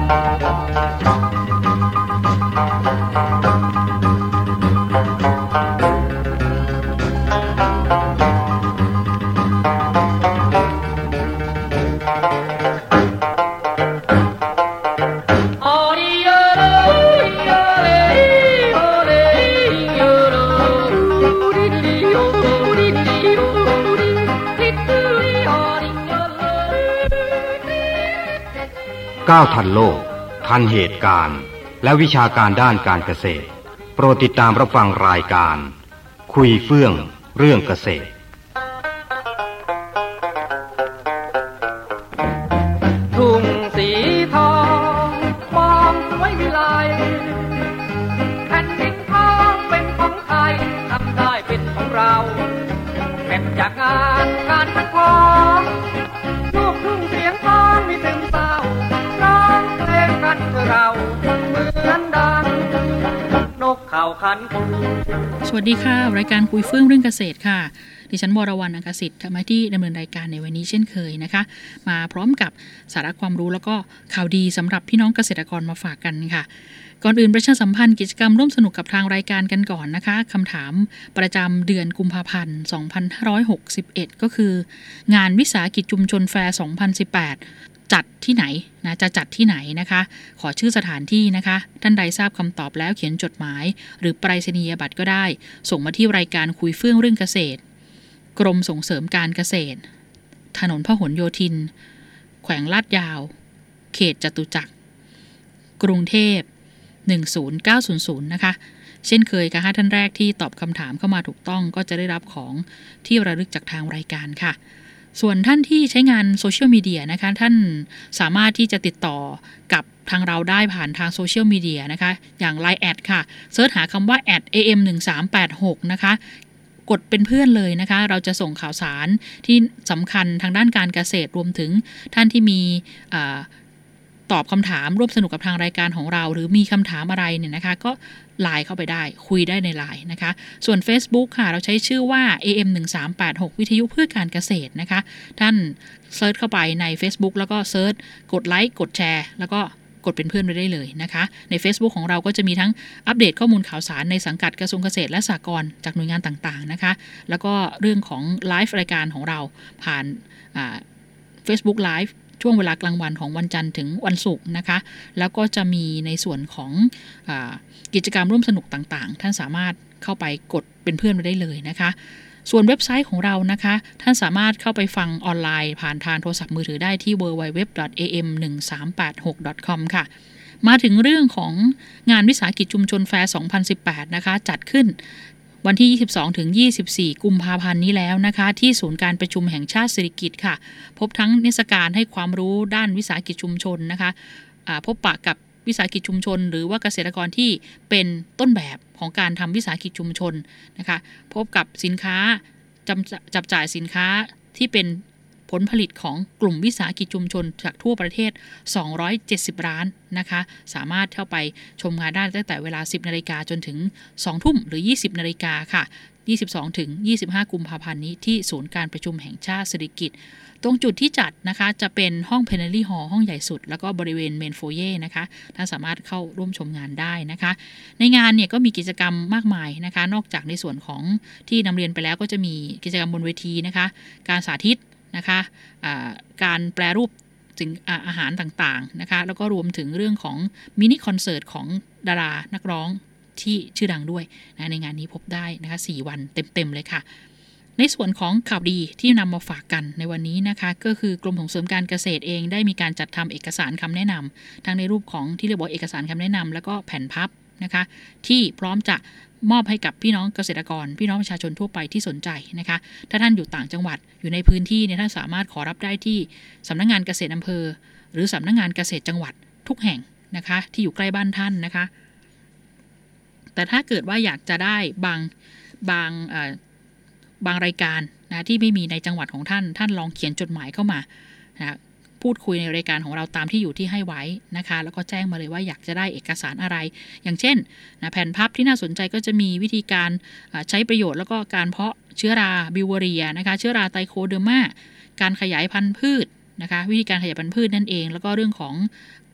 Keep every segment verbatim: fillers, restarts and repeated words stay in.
ก้าวทันโลกทันเหตุการณ์และวิชาการด้านการเกษตรโปรดติดตามรับฟังรายการคุยเฟื่องเรื่องเกษตรทุ่งสีทองความสวยวิไลแผ่นดินทองเป็นของไทยทำได้เป็นของเราเสร็จจากงานการพันทองลูกทุ่งเสียงทองไม่ซึมเศร้าร้องเพลงกันเพื่อเราเหมือนดังนกเขาขันสวัสดีค่ะรายการคุยเฟื่องเรื่องเกษตรค่ะดิฉันวรวรรณ อังคสิทธิ์ทำหน้าที่ดำเนินรายการในวันนี้เช่นเคยนะคะมาพร้อมกับสาระความรู้แล้วก็ข่าวดีสำหรับพี่น้องเกษตรกรมาฝากกันค่ะก่อนอื่นประชาสัมพันธ์กิจกรรมร่วมสนุกกับทางรายการกันก่อนนะคะคำถามประจำเดือนกุมภาพันธ์สองพันห้าร้อยหกสิบเอ็ดก็คืองานวิสาหกิจชุมชนแฟร์สองพันสิบแปดจัดที่ไหนนะจะจัดที่ไหนนะคะขอชื่อสถานที่นะคะท่านใดทราบคำตอบแล้วเขียนจดหมายหรือไปรษณียบัตรก็ได้ส่งมาที่รายการคุยเฟื่องเรื่องเกษตรกรมส่งเสริมการเกษตรถนนพหลโยธินแขวงลาดยาวเขตจตุจักรกรุงเทพหนึ่งศูนย์เก้าศูนย์ศูนย์นะคะเช่นเคยค่ะท่านแรกที่ตอบคำถามเข้ามาถูกต้องก็จะได้รับของที่ระลึกจากทางรายการค่ะส่วนท่านที่ใช้งานโซเชียลมีเดียนะคะท่านสามารถที่จะติดต่อกับทางเราได้ผ่านทางโซเชียลมีเดียนะคะอย่าง ไลน์ แอดค่ะเสิร์ชหาคำว่า แอท เอ เอ็ม หนึ่งสามแปดหก นะคะกดเป็นเพื่อนเลยนะคะเราจะส่งข่าวสารที่สำคัญทางด้านการเกษตรรวมถึงท่านที่มีตอบคำถามร่วมสนุกกับทางรายการของเราหรือมีคำถามอะไรเนี่ยนะคะก็ไลน์เข้าไปได้คุยได้ในไลน์นะคะส่วน Facebook ค่ะเราใช้ชื่อว่า เอ เอ็ม หนึ่งสามแปดหก วิทยุเพื่อการเกษตรนะคะท่านเซิร์ชเข้าไปใน Facebook แล้วก็เซิร์ชกดไลค์กดแชร์แล้วก็กดเป็นเพื่อนไปได้เลยนะคะใน Facebook ของเราก็จะมีทั้งอัปเดตข้อมูลข่าวสารในสังกัดกระทรวงเกษตรและสหกรณ์จากหน่วยงานต่างๆนะคะแล้วก็เรื่องของไลฟ์รายการของเราผ่านอ่า Facebook Live ช่วงเวลากลางวันของวันจันทร์ถึงวันศุกร์นะคะแล้วก็จะมีในส่วนของอ่ากิจกรรมร่วมสนุกต่างๆท่านสามารถเข้าไปกดเป็นเพื่อนไปได้เลยนะคะส่วนเว็บไซต์ของเรานะคะท่านสามารถเข้าไปฟังออนไลน์ผ่านทางโทรศัพท์มือถือได้ที่ ดับเบิลยู ดับเบิลยู ดับเบิลยู ดอท เอ เอ็ม หนึ่งสามแปดหก ดอท คอม ค่ะมาถึงเรื่องของงานวิสาหกิจชุมชนแฟร์สองพันสิบแปดนะคะจัดขึ้นวันที่ยี่สิบสองถึงยี่สิบสี่กุมภาพันธ์นี้แล้วนะคะที่ศูนย์การประชุมแห่งชาติสิริกิติ์ค่ะพบทั้งนิทรรศการให้ความรู้ด้านวิสาหกิจชุมชนนะคะพบปะกับวิสาหกิจชุมชนหรือว่าเกษตรกรที่เป็นต้นแบบของการทำวิสาหกิจชุมชนนะคะพบกับสินค้าจับจ่ายสินค้าที่เป็นผลผลิตของกลุ่มวิสาหกิจชุมชนจากทั่วประเทศสองร้อยเจ็ดสิบร้านนะคะสามารถเข้าไปชมงานได้ตั้งแต่เวลา สิบนาฬิกาจนถึง สองทุ่มหรือ ยี่สิบนาฬิกาค่ะยี่สิบสองถึงยี่สิบห้ากุมภาพันธ์นี้ที่ศูนย์การประชุมแห่งชาติสิริกิติ์ตรงจุดที่จัดนะคะจะเป็นห้องเพนเนอรี่ฮอลล์ห้องใหญ่สุดแล้วก็บริเวณเมนโฟเย่นะคะท่านสามารถเข้าร่วมชมงานได้นะคะในงานเนี่ยก็มีกิจกรรมมากมายนะคะนอกจากในส่วนของที่นำเรียนไปแล้วก็จะมีกิจกรรมบนเวทีนะคะการสาธิตนะคะการแปรรูปสิ่งอาหารต่างๆนะคะแล้วก็รวมถึงเรื่องของมินิคอนเสิร์ตของดารานักร้องที่ชื่อดังด้วยนะในงานนี้พบได้นะคะสี่วันเต็มๆเลยค่ะในส่วนของข่าวดีที่นำมาฝากกันในวันนี้นะคะก็คือกรมส่งเสริมการเกษตรเองได้มีการจัดทำเอกสารคำแนะนำทั้งในรูปของที่เรียกว่าเอกสารคำแนะนำแล้วก็แผ่นพับนะคะที่พร้อมจะมอบให้กับพี่น้องเกษตรกรพี่น้องประชาชนทั่วไปที่สนใจนะคะถ้าท่านอยู่ต่างจังหวัดอยู่ในพื้นที่เนี่ยท่านสามารถขอรับได้ที่สำนักงานเกษตรอำเภอหรือสำนักงานเกษตรจังหวัดทุกแห่งนะคะที่อยู่ใกล้บ้านท่านนะคะแต่ถ้าเกิดว่าอยากจะได้บางบางบางรายการนะที่ไม่มีในจังหวัดของท่านท่านลองเขียนจดหมายเข้ามานะพูดคุยในรายการของเราตามที่อยู่ที่ให้ไว้นะคะแล้วก็แจ้งมาเลยว่าอยากจะได้เอกสารอะไรอย่างเช่นนะแผ่นพับที่น่าสนใจก็จะมีวิธีการใช้ประโยชน์แล้วก็การเพาะเชื้อราบิวเวอเรียนะคะเชื้อราไตโคเดอร์มาการขยายพันธุ์พืชนะคะวิธีการขยายพันธุ์พืชนั่นเองแล้วก็เรื่องของ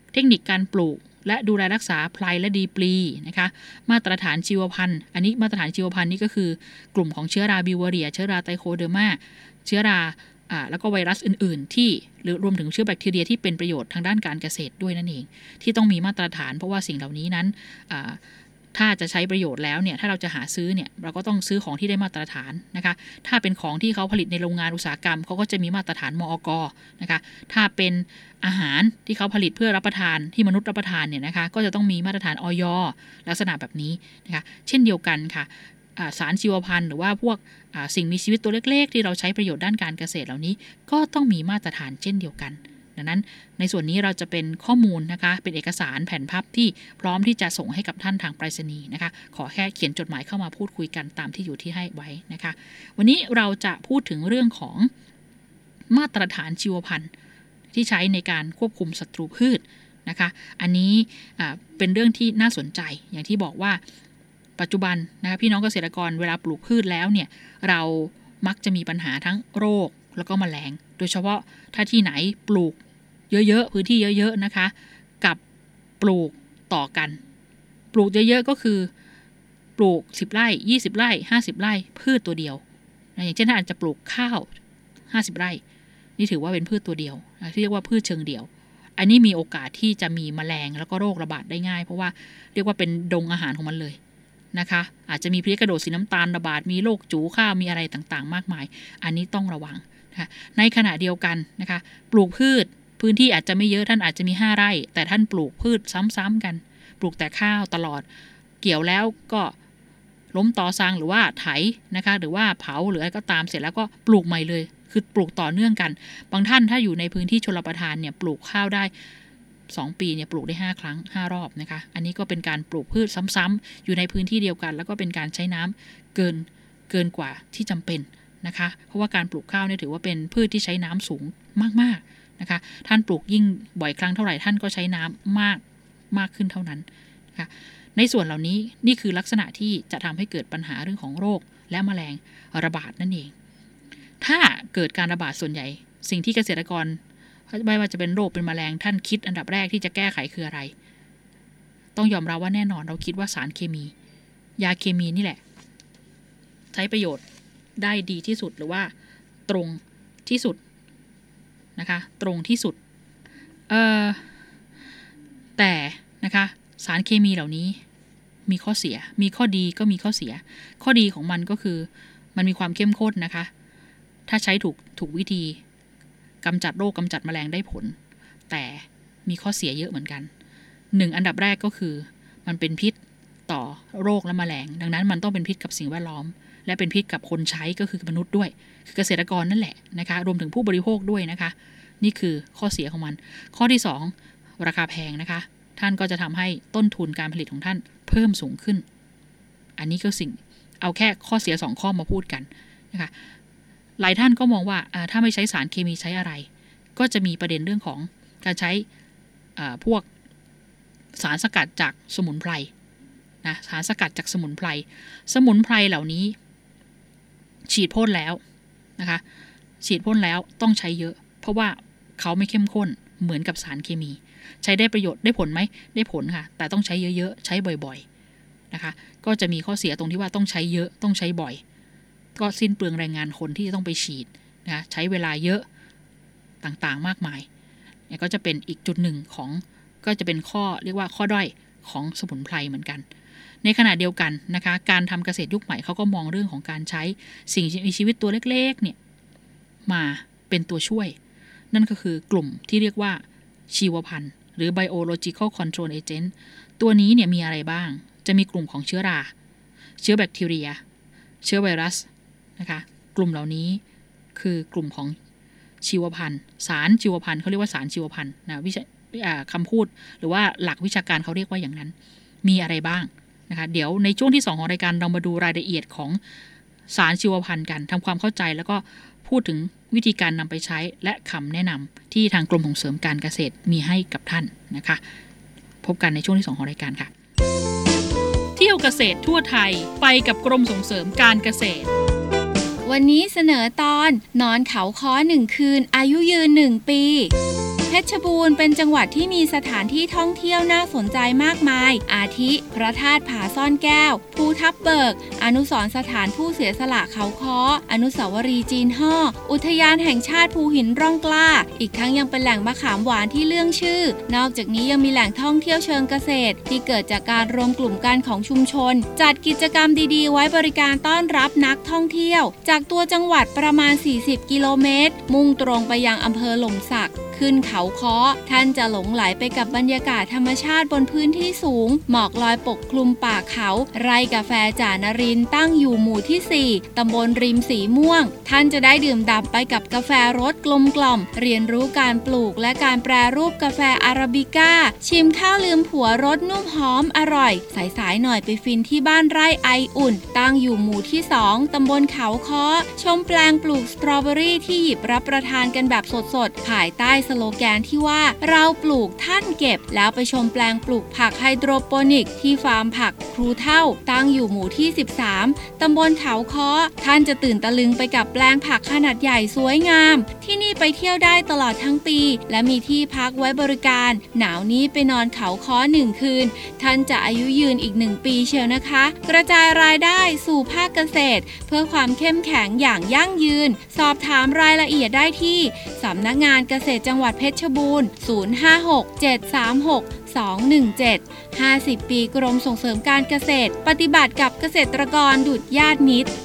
เทคนิคการปลูกและดูแลรักษาไพลและดีปลีนะคะมาตรฐานชีวพันธุ์อันนี้มาตรฐานชีวพันธุ์นี่ก็คือกลุ่มของเชื้อราบิวเวอเรียเชื้อราไตโคเดอร์มาเชื้อราอ่าแล้วก็ไวรัสอื่นๆที่หรือรวมถึงเชื้อแบคทีเรียที่เป็นประโยชน์ทางด้านการเกษตรด้วยนั่นเองที่ต้องมีมาตรฐานเพราะว่าสิ่งเหล่านี้นั้นอ่าถ้าจะใช้ประโยชน์แล้วเนี่ยถ้าเราจะหาซื้อเนี่ยเราก็ต้องซื้อของที่ได้มาตรฐานนะคะถ้าเป็นของที่เขาผลิตในโรงงานอุตสาหกรรมเขาก็จะมีมาตรฐานมอก.นะคะถ้าเป็นอาหารที่เขาผลิตเพื่อรับประทานที่มนุษย์รับประทานเนี่ยนะคะก็จะต้องมีมาตรฐานอย.ลักษณะแบบนี้นะคะเช่นเดียวกันค่ะสารชีวพันธุ์หรือว่าพวกสิ่งมีชีวิตตัวเล็กๆที่เราใช้ประโยชน์ด้านการเกษตรเหล่านี้ก็ต้องมีมาตรฐานเช่นเดียวกันดังนั้นในส่วนนี้เราจะเป็นข้อมูลนะคะเป็นเอกสารแผ่นพับที่พร้อมที่จะส่งให้กับท่านทางไปรษณีย์นะคะขอแค่เขียนจดหมายเข้ามาพูดคุยกันตามที่อยู่ที่ให้ไว้นะคะวันนี้เราจะพูดถึงเรื่องของมาตรฐานชีวพันธุ์ที่ใช้ในการควบคุมศัตรูพืชนะคะอันนี้เป็นเรื่องที่น่าสนใจอย่างที่บอกว่าปัจจุบันนะคะพี่น้องเกษตรกรเวลาปลูกพืชแล้วเนี่ยเรามักจะมีปัญหาทั้งโรคแล้วก็แมลงโดยเฉพาะถ้าที่ไหนปลูกเยอะๆพื้นที่เยอะๆนะคะกับปลูกต่อกันปลูกเยอะๆก็คือปลูกสิบไร่ยี่สิบไร่ห้าสิบไร่พืชตัวเดียวอย่างเช่นถ้าอาจจะปลูกข้าวห้าสิบไร่นี่ถือว่าเป็นพืชตัวเดียวที่เรียกว่าพืชเชิงเดี่ยวอันนี้มีโอกาสที่จะมีแมลงแล้วก็โรคระบาดได้ง่ายเพราะว่าเรียกว่าเป็นดงอาหารของมันเลยนะคะอาจจะมีเพลี้ยกระโดดสีน้ำตาลระบาดมีโรคจู๋ข้าวมีอะไรต่างๆมากมายอันนี้ต้องระวังนะคะในขณะเดียวกันนะคะปลูกพืชพื้นที่อาจจะไม่เยอะท่านอาจจะมีห้าไร่แต่ท่านปลูกพืชซ้ำๆกันปลูกแต่ข้าวตลอดเกี่ยวแล้วก็ล้มตอซางหรือว่าไถนะคะหรือว่าเผาหรืออะไรก็ตามเสร็จแล้วก็ปลูกใหม่เลยคือปลูกต่อเนื่องกันบางท่านถ้าอยู่ในพื้นที่ชลประทานเนี่ยปลูกข้าวได้สองปีเนี่ยปลูกได้ห้าครั้งห้ารอบนะคะอันนี้ก็เป็นการปลูกพืชซ้ำๆอยู่ในพื้นที่เดียวกันแล้วก็เป็นการใช้น้ำเกินเกินกว่าที่จำเป็นนะคะเพราะว่าการปลูกข้าวเนี่ยถือว่าเป็นพืชที่ใช้น้ำสูงมากๆนะคะท่านปลูกยิ่งบ่อยครั้งเท่าไหร่ท่านก็ใช้น้ำมากมากขึ้นเท่านั้นนะคะในส่วนเหล่านี้นี่คือลักษณะที่จะทำให้เกิดปัญหาเรื่องของโรคและแมลงระบาดนั่นเองถ้าเกิดการระบาดส่วนใหญ่สิ่งที่เกษตรกรไม่ว่าจะเป็นโรคเป็นแมลงท่านคิดอันดับแรกที่จะแก้ไขคืออะไรต้องยอมรับว่าแน่นอนเราคิดว่าสารเคมียาเคมีนี่แหละใช้ประโยชน์ได้ดีที่สุดหรือว่าตรงที่สุดนะคะตรงที่สุดเอ่อแต่นะคะสารเคมีเหล่านี้มีข้อเสียมีข้อดีก็มีข้อเสียข้อดีของมันก็คือมันมีความเข้มข้นนะคะถ้าใช้ถูกถูกวิธีกำจัดโรคกำจัดแมลงได้ผลแต่มีข้อเสียเยอะเหมือนกันหนึ่งอันดับแรกก็คือมันเป็นพิษต่อโรคและแมลงดังนั้นมันต้องเป็นพิษกับสิ่งแวดล้อมและเป็นพิษกับคนใช้ก็คือมนุษย์ด้วยคือเกษตรกรนั่นแหละนะคะรวมถึงผู้บริโภคด้วยนะคะนี่คือข้อเสียของมันข้อที่สองราคาแพงนะคะท่านก็จะทำให้ต้นทุนการผลิตของท่านเพิ่มสูงขึ้นอันนี้ก็สิ่งเอาแค่ข้อเสียสองข้อมาพูดกันนะคะหลายท่านก็มองว่าถ้าไม่ใช้สารเคมีใช้อะไรก็จะมีประเด็นเรื่องของการใช้พวกสารสกัดจากสมุนไพรนะสารสกัดจากสมุนไพรสมุนไพรเหล่านี้ฉีดพ่นแล้วนะคะฉีดพ่นแล้วต้องใช้เยอะเพราะว่าเขาไม่เข้มข้นเหมือนกับสารเคมีใช้ได้ประโยชน์ได้ผลไหมได้ผลค่ะแต่ต้องใช้เยอะๆใช้บ่อยๆนะคะก็จะมีข้อเสียตรงที่ว่าต้องใช้เยอะต้องใช้บ่อยก็สิ้นเปลืองแรงงานคนที่จะต้องไปฉีดนะใช้เวลาเยอะต่างๆมากมายเนี่ยก็จะเป็นอีกจุดหนึ่งของก็จะเป็นข้อเรียกว่าข้อด้อยของสมุนไพรเหมือนกันในขณะเดียวกันนะคะการทำเกษตรยุคใหม่เขาก็มองเรื่องของการใช้สิ่งมีชีวิตตัวเล็กๆเนี่ยมาเป็นตัวช่วยนั่นก็คือกลุ่มที่เรียกว่าชีวพันธุ์หรือ biological control agent ตัวนี้เนี่ยมีอะไรบ้างจะมีกลุ่มของเชื้อราเชื้อแบคทีเรียเชื้อไวรัสนะคะกลุ่มเหล่านี้คือกลุ่มของชีวพันธุ์สารชีวพันธุ์เขาเรียกว่าสารชีวพันธุ์นะวิชาคำพูดหรือว่าหลักวิชาการเขาเรียกว่าอย่างนั้นมีอะไรบ้างนะคะเดี๋ยวในช่วงที่สองของรายการเรามาดูรายละเอียดของสารชีวพันธุ์กันทำความเข้าใจแล้วก็พูดถึงวิธีการนำไปใช้และคำแนะนำที่ทางกรมส่งเสริมการเกษตรมีให้กับท่านนะคะพบกันในช่วงที่สองของรายการค่ะเที่ยวเกษตรทั่วไทยไปกับกรมส่งเสริมการเกษตรวันนี้เสนอตอนนอนเขาค้อหนึ่งคืนอายุยืนหนึ่งปีเพชรบูรณ์เป็นจังหวัดที่มีสถานที่ท่องเที่ยวน่าสนใจมากมายอาทิพระธาตุผาซ่อนแก้วภูทับเบิกอนุสรณ์สถานผู้เสียสละเขาค้ออนุสาวรีย์จีนฮ่ออุทยานแห่งชาติภูหินร่องกล้าอีกทั้งยังเป็นแหล่งมะขามหวานที่เรื่องชื่อนอกจากนี้ยังมีแหล่งท่องเที่ยวเชิงเกษตรที่เกิดจากการรวมกลุ่มกันของชุมชนจัดกิจกรรมดีๆไว้บริการต้อนรับนักท่องเที่ยวจากตัวจังหวัดประมาณสี่สิบกิโลเมตรมุ่งตรงไปยังอำเภอหล่มสักขึ้นเขาค้อท่านจะหลงไหลไปกับบรรยากาศธรรมชาติบนพื้นที่สูงหมอกลอยปกคลุมป่าเขาไร่กาแฟจ่านรินทร์ตั้งอยู่หมู่ที่สี่ตำบลริมสีม่วงท่านจะได้ดื่มด่ำไปกับกาแฟรสกลมกล่อมเรียนรู้การปลูกและการแปรรูปกาแฟอาราบิก้าชิมข้าวลืมผัวรสนุ่มหอมอร่อยสายๆหน่อยไปฟินที่บ้านไร่ไออุ่นตั้งอยู่หมู่ที่สองตำบลเขาค้อชมแปลงปลูกสตรอเบอรี่ที่หยิบรับประทานกันแบบสดๆภายใต้สโลแกนที่ว่าเราปลูกท่านเก็บแล้วไปชมแปลงปลูกผักไฮโดรโปนิกที่ฟาร์มผักครูเท่าตั้งอยู่หมู่ที่สิบสามตำบลเขาค้อท่านจะตื่นตะลึงไปกับแปลงผักขนาดใหญ่สวยงามที่นี่ไปเที่ยวได้ตลอดทั้งปีและมีที่พักไว้บริการหนาวนี้ไปนอนเขาค้อหนึ่งคืนท่านจะอายุยืนอีกหนึ่งปีเชียวนะคะกระจายรายได้สู่ภาคเกษตรเพื่อความเข้มแข็งอย่างยั่งยืนสอบถามรายละเอียดได้ที่สำนักงานเกษตรจังหวัดเพชรบูรณ์ศูนย์ ห้า หก เจ็ด สาม หก สอง หนึ่ง เจ็ด ห้าสิบปีกรมส่งเสริมการเกษตรปฏิบัติกับเกษตรกรดุจญาติมิตร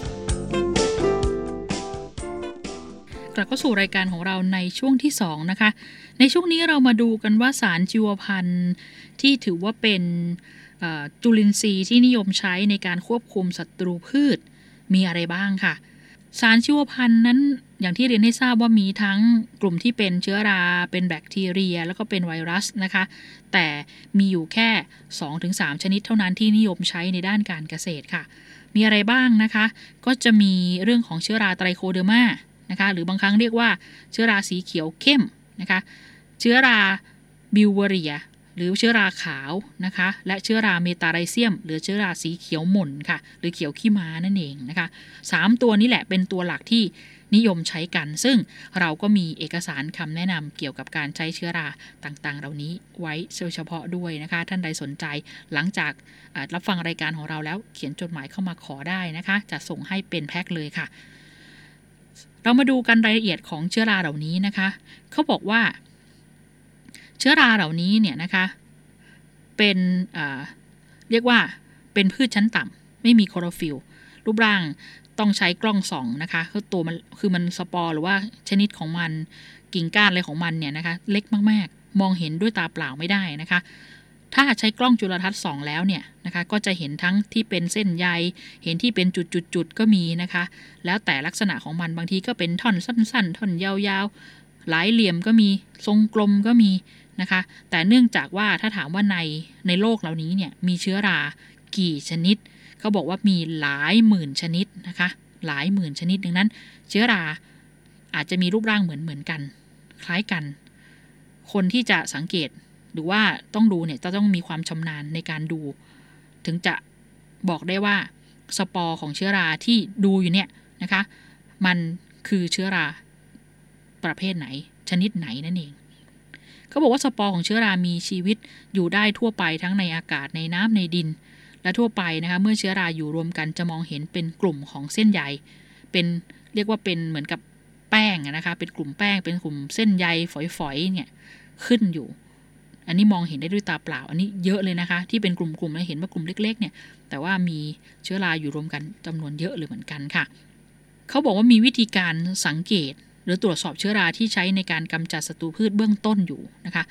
กลับเข้าสู่รายการของเราในช่วงที่สองนะคะในช่วงนี้เรามาดูกันว่าสารชีวพันธุ์ที่ถือว่าเป็นจุลินทรีย์ที่นิยมใช้ในการควบคุมศัตรูพืชมีอะไรบ้างค่ะสารชีวพันธุ์นั้นอย่างที่เรียนให้ทราบว่ามีทั้งกลุ่มที่เป็นเชื้อราเป็นแบคทีเรียแล้วก็เป็นไวรัสนะคะแต่มีอยู่แค่ สองถึงสาม ชนิดเท่านั้นที่นิยมใช้ในด้านการเกษตรค่ะมีอะไรบ้างนะคะก็จะมีเรื่องของเชื้อราไตรโคเดอร์มานะคะหรือบางครั้งเรียกว่าเชื้อราสีเขียวเข้มนะคะเชื้อราบิวเวอเรียหรือเชื้อราขาวนะคะและเชื้อราเมตาไรเซียมหรือเชื้อราสีเขียวหม่นค่ะหรือเขียวขี้ม้านั่นเองนะคะสามตัวนี้แหละเป็นตัวหลักที่นิยมใช้กันซึ่งเราก็มีเอกสารคำแนะนำเกี่ยวกับการใช้เชื้อราต่างๆเหล่านี้ไว้เฉพาะด้วยนะคะท่านใดสนใจหลังจากรับฟังรายการของเราแล้วเขียนจดหมายเข้ามาขอได้นะคะจะส่งให้เป็นแพ็คเลยค่ะเรามาดูกันรายละเอียดของเชื้อราเหล่านี้นะคะเขาบอกว่าเชื้อราเหล่านี้เนี่ยนะคะเป็นเอ่อเรียกว่าเป็นพืชชั้นต่ำไม่มีโคลอโรฟิลรูปร่างต้องใช้กล้องส่องนะคะคือตัวมันคือมันสปอร์หรือว่าชนิดของมันกิ่งก้านอะไรของมันเนี่ยนะคะเล็กมากๆมองเห็นด้วยตาเปล่าไม่ได้นะคะถ้าใช้กล้องจุลทรรศน์ส่องแล้วเนี่ยนะคะก็จะเห็นทั้งที่เป็นเส้นใยเห็นที่เป็นจุดๆๆก็มีนะคะแล้วแต่ลักษณะของมันบางทีก็เป็นท่อนสั้นๆท่อนยาวๆหลายเหลี่ยมก็มีทรงกลมก็มีนะคะแต่เนื่องจากว่าถ้าถามว่าในในโลกเหล่านี้เนี่ยมีเชื้อรากี่ชนิดเขาบอกว่ามีหลายหมื่นชนิดนะคะหลายหมื่นชนิดดังนั้นเชื้อราอาจจะมีรูปร่างเหมือนเหมือนกันคล้ายกันคนที่จะสังเกตหรือว่าต้องดูเนี่ยจะต้องมีความชำนาญในการดูถึงจะบอกได้ว่าสปอร์ของเชื้อราที่ดูอยู่เนี่ยนะคะมันคือเชื้อราประเภทไหนชนิดไหนนั่นเองเขาบอกว่าสปอร์ของเชื้อรามีชีวิตอยู่ได้ทั่วไปทั้งในอากาศในน้ำในดินและทั่วไปนะคะเมื่อเชื้อราอยู่รวมกันจะมองเห็นเป็นกลุ่มของเส้นใยเป็นเรียกว่าเป็นเหมือนกับแป้งนะคะเป็นกลุ่มแป้งเป็นกลุ่มเส้นใยฝอยๆเนี่ยขึ้นอยู่อันนี้มองเห็นได้ด้วยตาเปล่าอันนี้เยอะเลยนะคะที่เป็นกลุ่มๆแล้วเห็นว่ากลุ่มเล็กๆเนี่ยแต่ว่ามีเชื้อราอยู่รวมกันจำนวนเยอะเลยเหมือนกันค่ะเขาบอกว่ามีวิธีการสังเกตหรือตรวจสอบเชื้อราที่ใช้ในการกำจัดศัตรูพืชเบื้องต้นอยู่นะคะ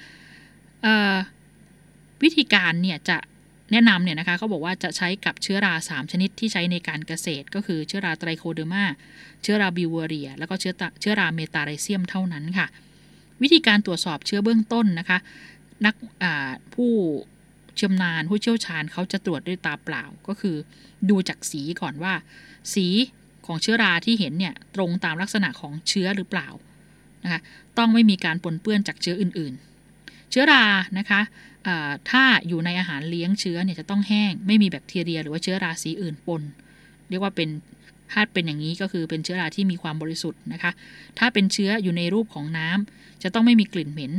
วิธีการเนี่ยจะแนะนำเนี่ยนะคะเขาบอกว่าจะใช้กับเชื้อราสามชนิดที่ใช้ในการเกษตรก็คือเชื้อราไตรโคเดอร์มาเชื้อราบิวเวอเรียแล้วก็เชื้อเชื้อราเมตาไรเซียมเท่านั้นค่ะวิธีการตรวจสอบเชื้อเบื้องต้นนะคะนักผู้ชำนาญผู้เชี่ยวชาญเขาจะตรวจด้วยตาเปล่าก็คือดูจากสีก่อนว่าสีของเชื้อราที่เห็นเนี่ยตรงตามลักษณะของเชื้อหรือเปล่านะคะต้องไม่มีการปนเปื้อนจากเชื้ออื่นๆเชื้อรานะคะถ้าอยู่ในอาหารเลี้ยงเชื้อเนี่ยจะต้องแห้งไม่มีแบคทีเรียหรือว่าเชื้อราสีอื่นปนเรียกว่าเป็นถ้าเป็นอย่างนี้ก็คือเป็นเชื้อราที่มีความบริสุทธิ์นะคะถ้าเป็นเชื้ออยู่ในรูปของน้ำจะต้องไม่มีกลิ่นเหม็น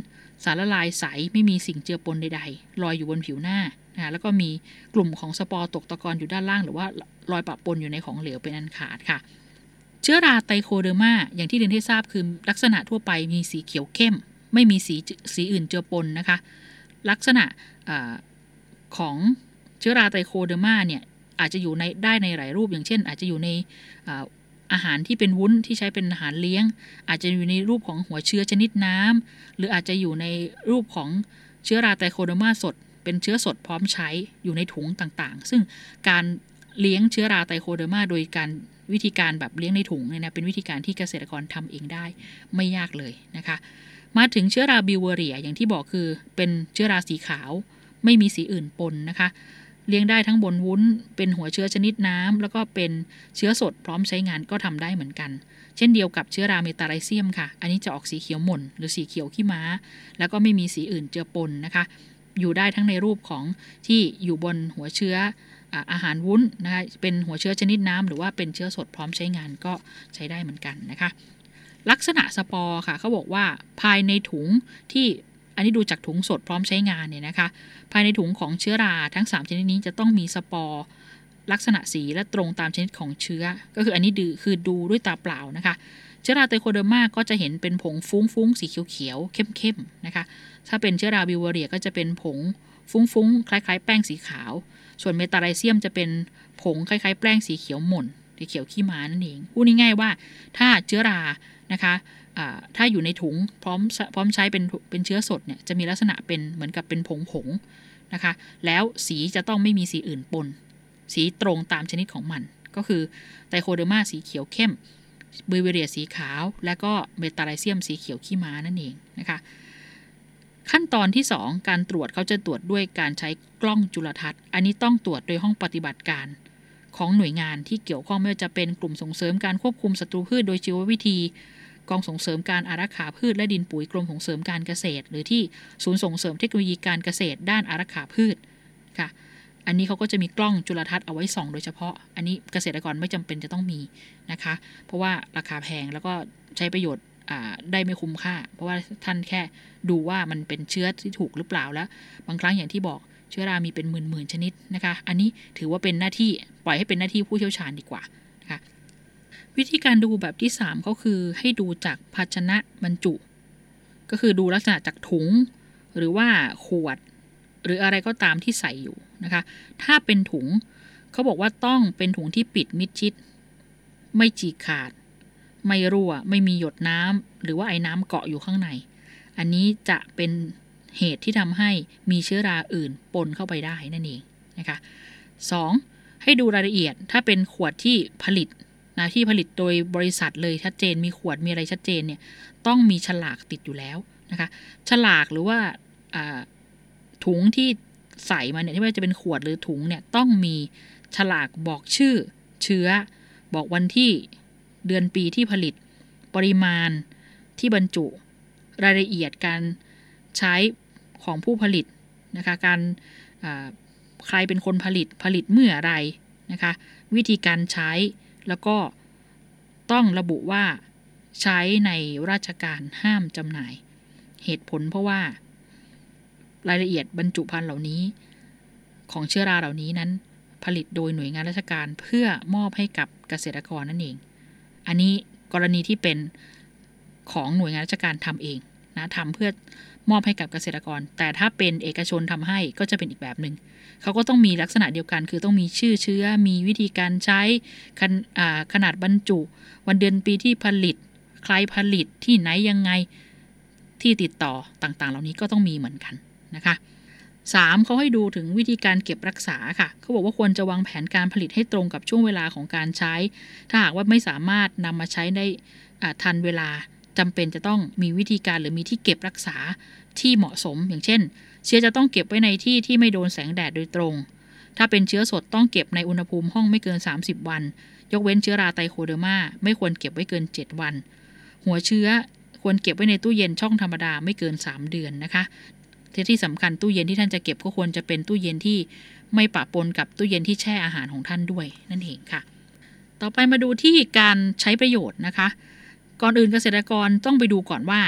สารละลายใสไม่มีสิ่งเจือปนใดๆลอยอยู่บนผิวหน้านะแล้วก็มีกลุ่มของสปอร์ตกตะกอนอยู่ด้านล่างหรือว่าลอยปะปนอยู่ในของเหลวเป็นอันขาดค่ะเชื้อราไตโคเดอร์มาอย่างที่เรียนให้ทราบคือลักษณะทั่วไปมีสีเขียวเข้มไม่มีสีสีอื่นเจือปนนะคะลักษณะของเชื้อราไตโคเดอร์มาเนี่ยอาจจะอยู่ในได้ในหลายรูปอย่างเช่นอาจจะอยู่ในอาหารที่เป็นวุ้นที่ใช้เป็นอาหารเลี้ยงอาจจะอยู่ในรูปของหัวเชื้อชนิดน้ำหรืออาจจะอยู่ในรูปของเชื้อราไตโคเดอร์มาสดเป็นเชื้อสดพร้อมใช้อยู่ในถุงต่างๆซึ่งการเลี้ยงเชื้อราไตโคเดอร์มาโดยการวิธีการแบบเลี้ยงในถุงเนี่ยนะเป็นวิธีการที่เกษตรกรทำเองได้ไม่ยากเลยนะคะมาถึงเชื้อราบิวเวอเรียอย่างที่บอกคือเป็นเชื้อราสีขาวไม่มีสีอื่นปนนะคะเลี้ยงได้ทั้งบนวุ้นเป็นหัวเชื้อชนิดน้ำแล้วก็เป็นเชื้อสดพร้อมใช้งานก็ทำได้เหมือนกันเช่นเดียวกับเชื้อราเมตาไลเซียมค่ะอันนี้จะออกสีเขียวหม่นหรือสีเขียวขี้ม้าแล้วก็ไม่มีสีอื่นเจือปนนะคะอยู่ได้ทั้งในรูปของที่อยู่บนหัวเชื้ออาหารวุ้นนะคะเป็นหัวเชื้อชนิดน้ำหรือว่าเป็นเชื้อสดพร้อมใช้งานก็ใช้ได้เหมือนกันนะคะลักษณะสปอร์ค่ะเขาบอกว่าภายในถุงที่อันนี้ดูจากถุงสดพร้อมใช้งานเนี่ยนะคะภายในถุงของเชื้อราทั้งสามชนิดนี้จะต้องมีสปอร์ลักษณะสีและตรงตามชนิดของเชื้อก็คืออันนี้ดูคือดูด้วยตาเปล่านะคะเชื้อราไตโคเดอร์มาก็จะเห็นเป็นผงฟุ้งๆสีเขียวๆเข้มๆนะคะถ้าเป็นเชื้อราบิวเวอเรียก็จะเป็นผงฟุ้งๆคล้ายๆแป้งสีขาวส่วนเมตาไลเซียมจะเป็นผงคล้ายๆแป้งสีเขียวหม่นสีเขียวขี้ม้านั่นเองพูดง่ายๆว่าถ้าเชื้อรานะคะถ้าอยู่ในถุงพร้อมพร้อมใช้เป็นเป็นเชื้อสดเนี่ยจะมีลักษณะเป็นเหมือนกับเป็นผงผงนะคะแล้วสีจะต้องไม่มีสีอื่นปนสีตรงตามชนิดของมันก็คือไตโคเดอร์มาสีเขียวเข้มบิวเวอเรียสีขาวและก็เมตาไลเซียมสีเขียวขี้ม้านั่นเองนะคะขั้นตอนที่สองการตรวจเขาจะตรวจด้วยการใช้กล้องจุลทรรศน์อันนี้ต้องตรวจโดยห้องปฏิบัติการของหน่วยงานที่เกี่ยวข้องไม่ว่าจะเป็นกลุ่มส่งเสริมการควบคุมศัตรูพืชโดยชีววิธีกองส่งเสริมการอารักขาพืชและดินปุ๋ยกรมส่งเสริมการเกษตรหรือที่ศูนย์ส่งเสริมเทคโนโลยีการเกษตรด้านอารักขาพืชค่ะอันนี้เขาก็จะมีกล้องจุลทรรศน์เอาไว้ส่องโดยเฉพาะอันนี้เกษตรกรไม่จำเป็นจะต้องมีนะคะเพราะว่าราคาแพงแล้วก็ใช้ประโยชน์ได้ไม่คุ้มค่าเพราะว่าท่านแค่ดูว่ามันเป็นเชื้อที่ถูกหรือเปล่าแล้วบางครั้งอย่างที่บอกเชื้อรามีเป็นหมื่นๆชนิดนะคะอันนี้ถือว่าเป็นหน้าที่ปล่อยให้เป็นหน้าที่ผู้เชี่ยวชาญดีกว่านะคะวิธีการดูแบบที่สามก็คือให้ดูจากภาชนะบรรจุก็คือดูลักษณะจากถุงหรือว่าขวดหรืออะไรก็ตามที่ใส่อยู่นะคะถ้าเป็นถุงเขาบอกว่าต้องเป็นถุงที่ปิดมิดชิดไม่ฉีกขาดไม่รั่วไม่มีหยดน้ำหรือว่าไอ้น้ำเกาะอยู่ข้างในอันนี้จะเป็นเหตุที่ทำให้มีเชื้อราอื่นปนเข้าไปได้นั่นเองนะคะสองให้ดูรายละเอียดถ้าเป็นขวดที่ผลิตนะที่ผลิตโดยบริษัทเลยชัดเจนมีขวดมีอะไรชัดเจนเนี่ยต้องมีฉลากติดอยู่แล้วนะคะฉลากหรือว่าถุงที่ใส่มาเนี่ยที่ว่าจะเป็นขวดหรือถุงเนี่ยต้องมีฉลากบอกชื่อเชื้อบอกวันที่เดือนปีที่ผลิตปริมาณที่บรรจุรายละเอียดการใช้ของผู้ผลิตนะคะการใครเป็นคนผลิตผลิตเมื่อไรนะคะวิธีการใช้แล้วก็ต้องระบุว่าใช้ในราชการห้ามจำหน่ายเหตุผลเพราะว่ารายละเอียดบรรจุภัณฑ์เหล่านี้ของเชื้อราเหล่านี้นั้นผลิตโดยหน่วยงานราชการเพื่อมอบให้กับเกษตรกรนั่นเองอันนี้กรณีที่เป็นของหน่วยงานราชการทำเองนะทำเพื่อมอบให้กับเกษตรกรแต่ถ้าเป็นเอกชนทำให้ก็จะเป็นอีกแบบหนึ่งเขาก็ต้องมีลักษณะเดียวกันคือต้องมีชื่อเชื้อมีวิธีการใช้ขนาดบรรจุวันเดือนปีที่ผลิตใครผลิตที่ไหนยังไงที่ติดต่อต่างๆเหล่านี้ก็ต้องมีเหมือนกันนะคะสามเขาให้ดูถึงวิธีการเก็บรักษาค่ะเขาบอกว่าควรจะวางแผนการผลิตให้ตรงกับช่วงเวลาของการใช้ถ้าหากว่าไม่สามารถนำมาใช้ได้ทันเวลาจำเป็นจะต้องมีวิธีการหรือมีที่เก็บรักษาที่เหมาะสมอย่างเช่นเชื้อจะต้องเก็บไว้ในที่ที่ไม่โดนแสงแดดโดยตรงถ้าเป็นเชื้อสดต้องเก็บในอุณหภูมิห้องไม่เกินสามสิบวันยกเว้นเชื้อราไตโคเดอร์มาไม่ควรเก็บไว้เกินเจ็ดวันหัวเชื้อควรเก็บไว้ในตู้เย็นช่องธรรมดาไม่เกินสามเดือนนะคะที่สำคัญตู้เย็นที่ท่านจะเก็บก็ควรจะเป็นตู้เย็นที่ไม่ปะปนกับตู้เย็นที่แช่อาหารของท่านด้วยนั่นเองค่ะต่อไปมาดูที่การใช้ประโยชน์นะคะก่อนอื่นเกษตรกรต้องไปดูก่อนว่า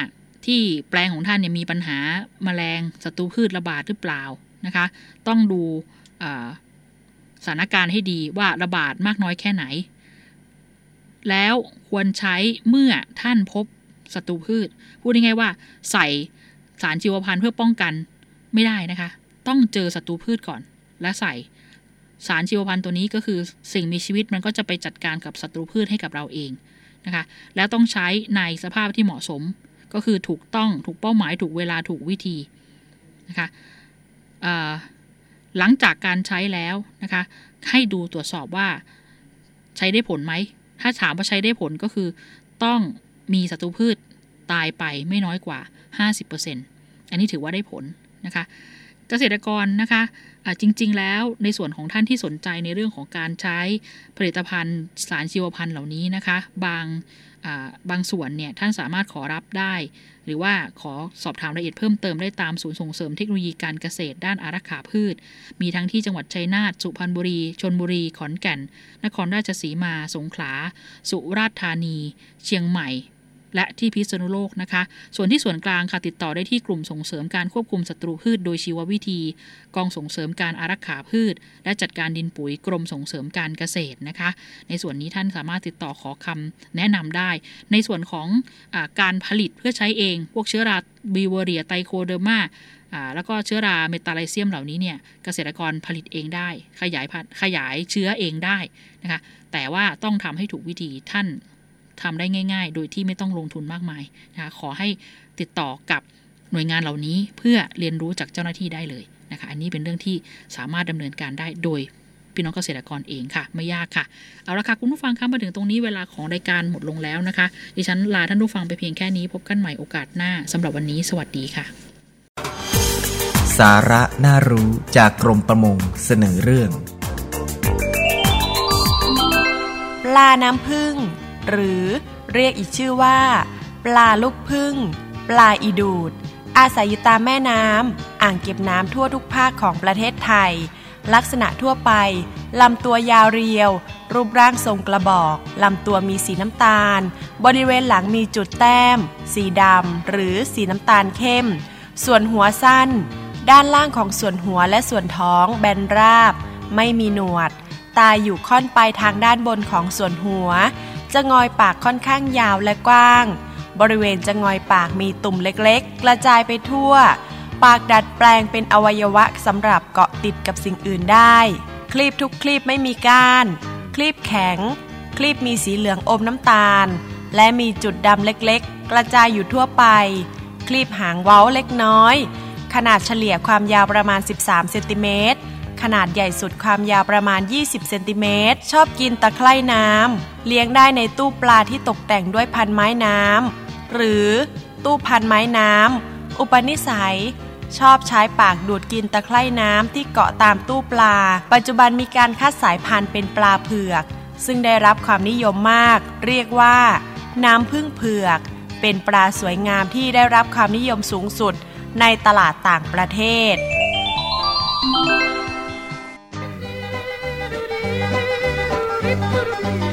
ที่แปลงของท่านเนี่ยมีปัญหาแมลงศัตรูพืชระบาดหรือเปล่านะคะต้องดูสถานการณ์ให้ดีว่าระบาดมากน้อยแค่ไหนแล้วควรใช้เมื่อท่านพบศัตรูพืชพูดง่ายๆว่าใส่สารชีวพันธุ์เพื่อป้องกันไม่ได้นะคะต้องเจอศัตรูพืชก่อนและใส่สารชีวพันธุ์ตัวนี้ก็คือสิ่งมีชีวิตมันก็จะไปจัดการกับศัตรูพืชให้กับเราเองนะคะแล้วต้องใช้ในสภาพที่เหมาะสมก็คือถูกต้องถูกเป้าหมายถูกเวลาถูกวิธีนะคะหลังจากการใช้แล้วนะคะให้ดูตรวจสอบว่าใช้ได้ผลไหมถ้าถามว่าใช้ได้ผลก็คือต้องมีศัตรูพืชตายไปไม่น้อยกว่า ห้าสิบเปอร์เซ็นต์ อันนี้ถือว่าได้ผลนะคะเกษตรกรนะคะจริงๆแล้วในส่วนของท่านที่สนใจในเรื่องของการใช้ผลิตภัณฑ์สารชีวพันธุ์เหล่านี้นะคะบางบางส่วนเนี่ยท่านสามารถขอรับได้หรือว่าขอสอบถามรายละเอียดเพิ่มเติมได้ตามศูนย์ส่งเสริมเทคโนโลยีการเกษตรด้านอารักขาพืชมีทั้งที่จังหวัดชัยนาทสุพรรณบุรีชลบุรีขอนแก่นนครราชสีมาสงขลาสุราษฎร์ธานีเชียงใหม่และที่พิษณุโลกนะคะส่วนที่ส่วนกลางค่ะติดต่อได้ที่กลุ่มส่งเสริมการควบคุมศัตรูพืชโดยชีววิธีกองส่งเสริมการอารักขาพืชและจัดการดินปุ๋ยกรมส่งเสริมการเกษตรนะคะในส่วนนี้ท่านสามารถติดต่อขอคำแนะนำได้ในส่วนของอ่าการผลิตเพื่อใช้เองพวกเชื้อราบิวเรียไตโคเดอร์มาอ่าแล้วก็เชื้อราเมตาไลเซียมเหล่านี้เนี่ยเกษตรกรผลิตเองได้ขยายขยายเชื้อเองได้นะคะแต่ว่าต้องทำให้ถูกวิธีท่านทำได้ง่ายๆโดยที่ไม่ต้องลงทุนมากมายนะคะขอให้ติดต่อกับหน่วยงานเหล่านี้เพื่อเรียนรู้จากเจ้าหน้าที่ได้เลยนะคะอันนี้เป็นเรื่องที่สามารถดำเนินการได้โดยพี่น้องเกษตรกรเองค่ะไม่ยากค่ะเอาละค่ะคุณผู้ฟังคะมาถึงตรงนี้เวลาของรายการหมดลงแล้วนะคะดิฉันลาท่านผู้ฟังไปเพียงแค่นี้พบกันใหม่โอกาสหน้าสำหรับวันนี้สวัสดีค่ะสาระน่ารู้จากกรมประมงเสนอเรื่องปลาน้ำผึ้งหรือเรียกอีกชื่อว่าปลาลูกผึ้งปลาอีดูดอาศัยอยู่ตามแม่น้ำอ่างเก็บน้ำทั่วทุกภาคของประเทศไทยลักษณะทั่วไปลำตัวยาวเรียวรูปร่างทรงกระบอกลำตัวมีสีน้ำตาลบริเวณหลังมีจุดแต้มสีดำหรือสีน้ำตาลเข้มส่วนหัวสั้นด้านล่างของส่วนหัวและส่วนท้องแบนราบไม่มีหนวดตาอยู่ค่อนไปทางด้านบนของส่วนหัวจะงอยปากค่อนข้างยาวและกว้างบริเวณจะงอยปากมีตุ่มเล็กๆกระจายไปทั่วปากดัดแปลงเป็นอวัยวะสำหรับเกาะติดกับสิ่งอื่นได้คลีบทุกคลีบไม่มีก้านคลีบแข็งคลีบมีสีเหลืองอมน้ำตาลและมีจุดดำเล็กๆกระจายอยู่ทั่วไปคลีบหางเว้าเล็กน้อยขนาดเฉลี่ยความยาวประมาณสิบสามเซนติเมตรขนาดใหญ่สุดความยาวประมาณยี่สิบเซนติเมตรชอบกินตะไคร่น้ำเลี้ยงได้ในตู้ปลาที่ตกแต่งด้วยพันไม้น้ำหรือตู้พันไม้น้ำอุปนิสัยชอบใช้ปากดูดกินตะไคร่น้ำที่เกาะตามตู้ปลาปัจจุบันมีการคัดสายพันธุ์เป็นปลาเผือกซึ่งได้รับความนิยมมากเรียกว่าน้ำผึ้งเผือกเป็นปลาสวยงามที่ได้รับความนิยมสูงสุดในตลาดต่างประเทศ Thank you.